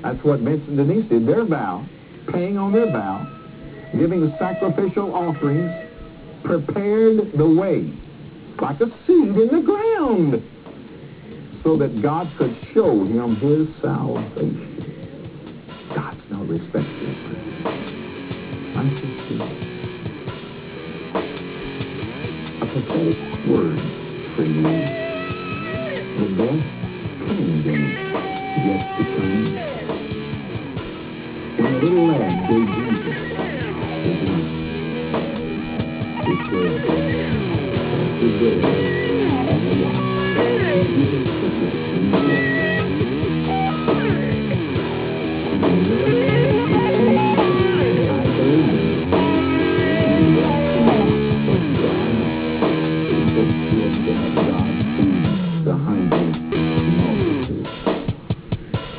That's what Vincent and Denise did. Their vow, paying on their vow, giving the sacrificial offerings, prepared the way, like a seed in the ground, so that God could show him his salvation.